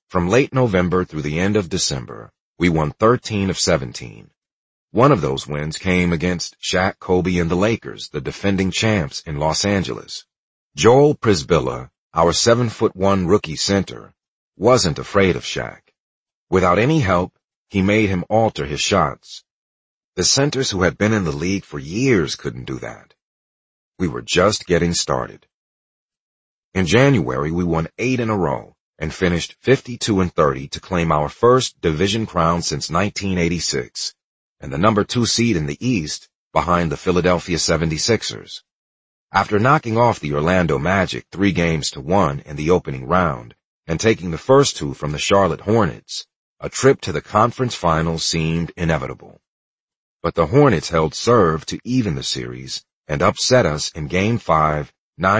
Speaker 1: From late November through the end of December, we won 13 of 17. One of those wins came against Shaq, Kobe, and the Lakers, the defending champs in Los Angeles. Joel Przybilla, our 7'1" rookie center, wasn't afraid of Shaq. Without any help, he made him alter his shots. The centers who had been in the league for years couldn't do that. We were just getting started. In January, we won 8 in a row and finished 52-30 to claim our first division crown since 1986, and the number 2 seed in the East behind the Philadelphia 76ers. After knocking off the Orlando Magic 3-1 in the opening round and taking the first 2 from the Charlotte Hornets, a trip to the conference finals seemed inevitable. But the Hornets held serve to even the series and upset us in Game 5,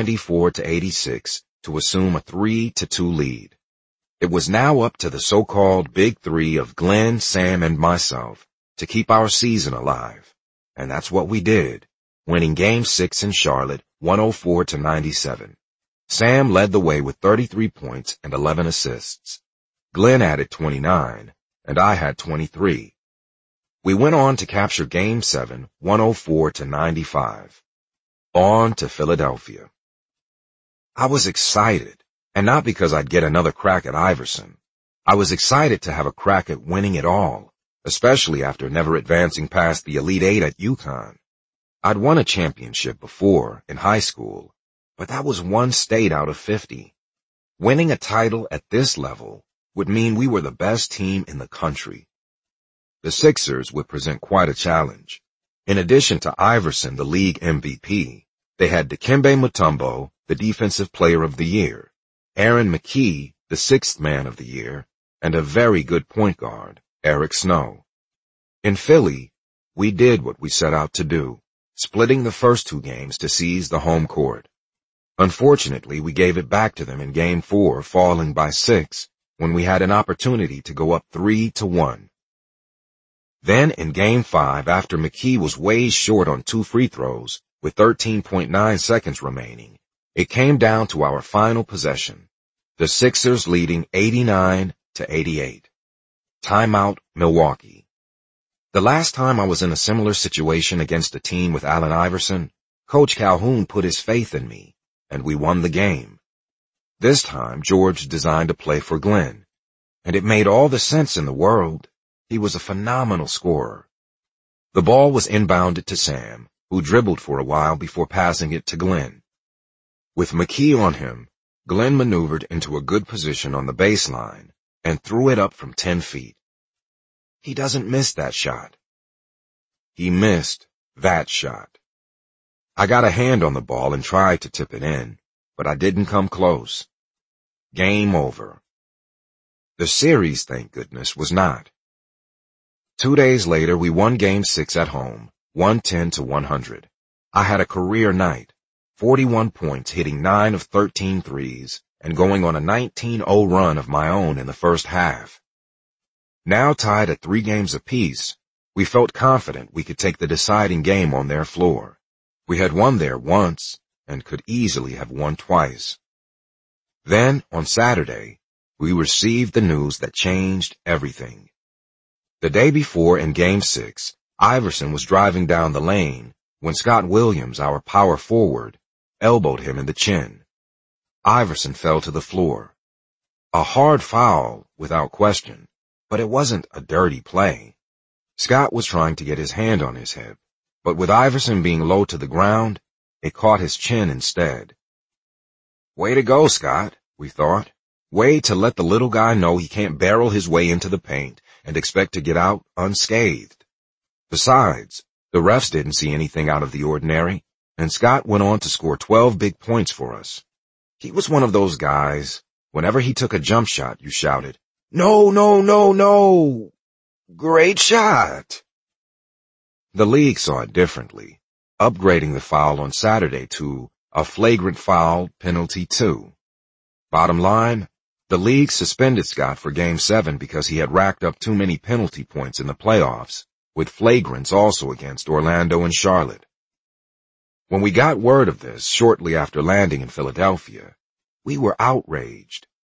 Speaker 1: 94-86, to assume a 3-2 lead. It was now up to the so-called Big Three of Glenn, Sam, and myself to keep our season alive. And that's what we did, winning Game 6 in Charlotte 104-97. Sam led the way with 33 points and 11 assists. Glenn added 29, and I had 23. We went on to capture Game 7, 104-95. On to Philadelphia. I was excited, and not because I'd get another crack at Iverson. I was excited to have a crack at winning it all, especially after never advancing past the Elite Eight at UConn. I'd won a championship before, in high school, but that was one state out of 50. Winning a title at this level would mean we were the best team in the country. The Sixers would present quite a challenge. In addition to Iverson, the league MVP, they had Dikembe Mutombo, the Defensive Player of the Year, Aaron McKie, the Sixth Man of the Year, and a very good point guard, Eric Snow. In Philly, we did what we set out to do, splitting the first 2 games to seize the home court. Unfortunately, we gave it back to them in Game 4, falling by 6, when we had an opportunity to go up 3-1. Then in Game 5, after McKie was way short on 2 free throws, with 13.9 seconds remaining, it came down to our final possession, the Sixers leading 89-88. Timeout, Milwaukee. The last time I was in a similar situation against a team with Allen Iverson, Coach Calhoun put his faith in me, and we won the game. This time, George designed a play for Glenn, and it made all the sense in the world. He was a phenomenal scorer. The ball was inbounded to Sam, who dribbled for a while before passing it to Glenn. With McKie on him, Glenn maneuvered into a good position on the baseline and threw it up from 10 feet. He doesn't miss that shot. He missed that shot. I got a hand on the ball and tried to tip it in, but I didn't come close. Game over. The series, thank goodness, was not. 2 days later, we won Game 6 at home, 110-100. I had a career night, 41 points, hitting 9 of 13 threes, and going on a 19-0 run of my own in the first half. Now tied at 3 games apiece, we felt confident we could take the deciding game on their floor. We had won there once and could easily have won twice. Then, on Saturday, we received the news that changed everything. The day before, in Game 6, Iverson was driving down the lane when Scott Williams, our power forward, elbowed him in the chin. Iverson fell to the floor. A hard foul, without question, but it wasn't a dirty play. Scott was trying to get his hand on his hip, but with Iverson being low to the ground, it caught his chin instead. Way to go, Scott, we thought. Way to let the little guy know he can't barrel his way into the paint and expect to get out unscathed. Besides, the refs didn't see anything out of the ordinary, and Scott went on to score 12 big points for us. He was one of those guys, whenever he took a jump shot, you shouted, "No, no, no, no! Great shot!" The league saw it differently, upgrading the foul on Saturday to a flagrant foul penalty 2. Bottom line, the league suspended Scott for Game 7 because he had racked up too many penalty points in the playoffs, with flagrants also against Orlando and Charlotte. When we got word of this shortly after landing in Philadelphia, we were outraged.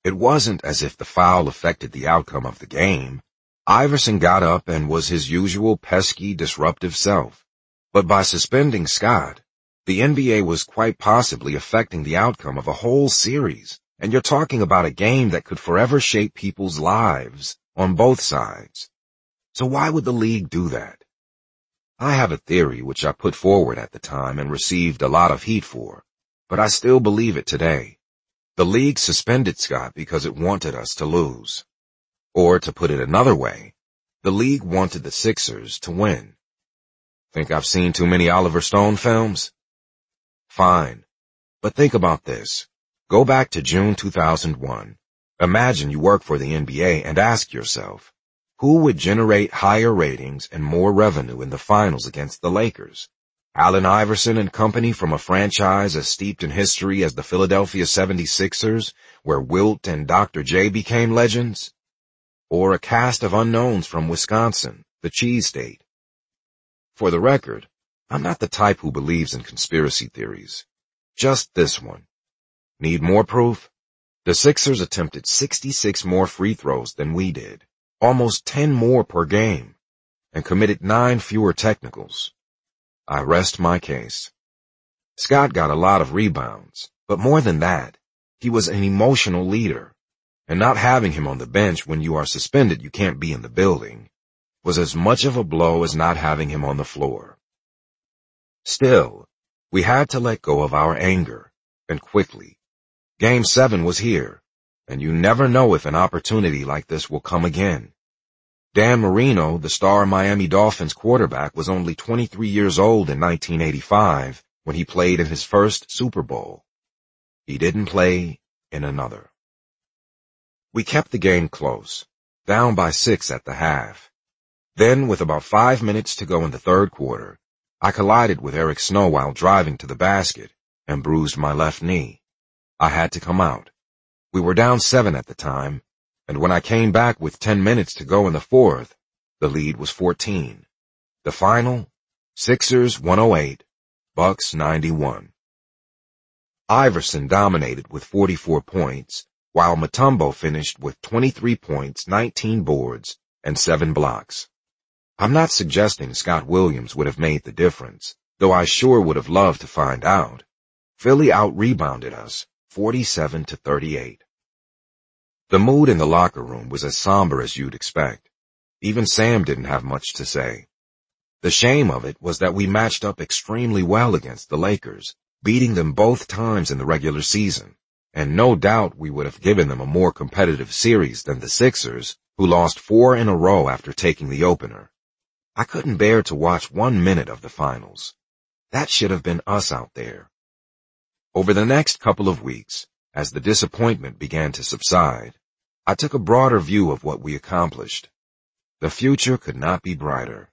Speaker 1: It wasn't as if the foul affected the outcome of the game. Iverson got up and was his usual pesky, disruptive self. But by suspending Scott, the NBA was quite possibly affecting the outcome of a whole series, and you're talking about a game that could forever shape people's lives on both sides. So why would the league do that? I have a theory which I put forward at the time and received a lot of heat for, but I still believe it today. The league suspended Scott because it wanted us to lose. Or, to put it another way, the league wanted the Sixers to win. Think I've seen too many Oliver Stone films? Fine. But think about this. Go back to June 2001. Imagine you work for the NBA and ask yourself, who would generate higher ratings and more revenue in the finals against the Lakers? Allen Iverson and company from a franchise as steeped in history as the Philadelphia 76ers, where Wilt and Dr. J became legends? Or a cast of unknowns from Wisconsin, the cheese state? For the record, I'm not the type who believes in conspiracy theories. Just this one. Need more proof? The Sixers attempted 66 more free throws than we did, almost 10 more per game, and committed 9 fewer technicals. I rest my case. Scott got a lot of rebounds, but more than that, he was an emotional leader, and not having him on the bench when you are suspended you can't be in the building was as much of a blow as not having him on the floor. Still, we had to let go of our anger, and quickly. Game 7 was here, and you never know if an opportunity like this will come again. Dan Marino, the star Miami Dolphins quarterback, was only 23 years old in 1985 when he played in his first Super Bowl. He didn't play in another. We kept the game close, down by 6 at the half. Then, with about 5 minutes to go in the third quarter, I collided with Eric Snow while driving to the basket and bruised my left knee. I had to come out. We were down 7 at the time, and when I came back with 10 minutes to go in the fourth, the lead was 14. The final, Sixers 108, Bucks 91. Iverson dominated with 44 points, while Mutombo finished with 23 points, 19 boards, and 7 blocks. I'm not suggesting Scott Williams would have made the difference, though I sure would have loved to find out. Philly out-rebounded us, 47-38. The mood in the locker room was as somber as you'd expect. Even Sam didn't have much to say. The shame of it was that we matched up extremely well against the Lakers, beating them both times in the regular season, and no doubt we would have given them a more competitive series than the Sixers, who lost 4 in a row after taking the opener. I couldn't bear to watch 1 minute of the finals. That should have been us out there. Over the next couple of weeks, as the disappointment began to subside, I took a broader view of what we accomplished. The future could not be brighter.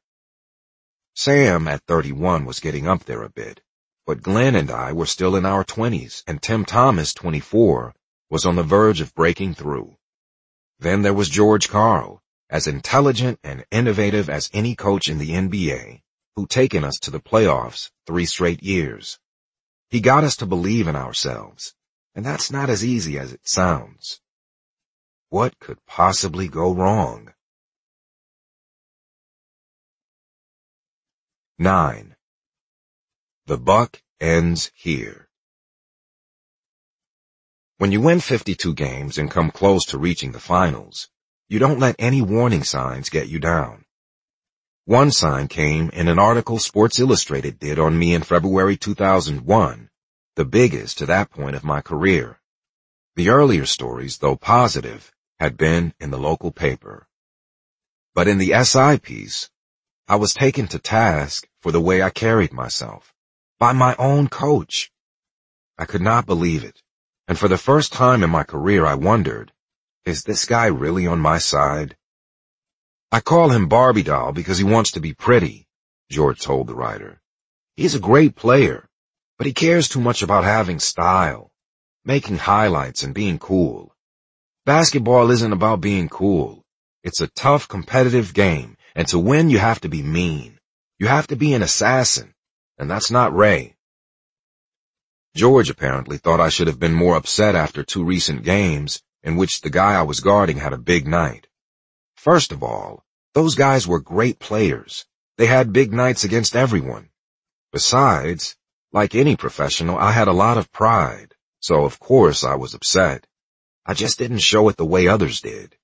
Speaker 1: Sam, at 31, was getting up there a bit, but Glenn and I were still in our 20s, and Tim Thomas, 24, was on the verge of breaking through. Then there was George Karl, as intelligent and innovative as any coach in the NBA, who'd taken us to the playoffs 3 straight years. He got us to believe in ourselves, and that's not as easy as it sounds. What could possibly go wrong? 9. The buck ends here. When you win 52 games and come close to reaching the finals, you don't let any warning signs get you down. One sign came in an article Sports Illustrated did on me in February 2001, the biggest to that point of my career. The earlier stories, though positive, had been in the local paper. But in the SI piece, I was taken to task for the way I carried myself, by my own coach. I could not believe it, and for the first time in my career I wondered, is this guy really on my side? I call him Barbie doll because he wants to be pretty, George told the writer. He's a great player, but he cares too much about having style, making highlights and being cool. Basketball isn't about being cool. It's a tough, competitive game, and to win you have to be mean. You have to be an assassin, and that's not Ray. George apparently thought I should have been more upset after 2 recent games in which the guy I was guarding had a big night. First of all, those guys were great players. They had big nights against everyone. Besides, like any professional, I had a lot of pride, so of course I was upset. I just didn't show it the way others did.